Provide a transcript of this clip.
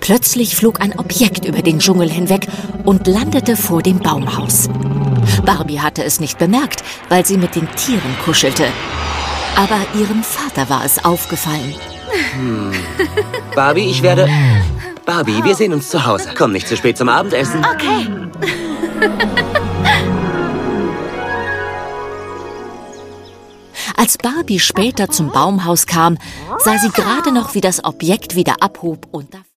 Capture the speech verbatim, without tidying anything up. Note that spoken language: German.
Plötzlich flog ein Objekt über den Dschungel hinweg und landete vor dem Baumhaus. Barbie hatte es nicht bemerkt, weil sie mit den Tieren kuschelte. Aber ihrem Vater war es aufgefallen. Hm. Barbie, ich werde... Barbie, wir sehen uns zu Hause. Komm nicht zu spät zum Abendessen. Okay. Als Barbie später zum Baumhaus kam, sah sie gerade noch, wie das Objekt wieder abhob und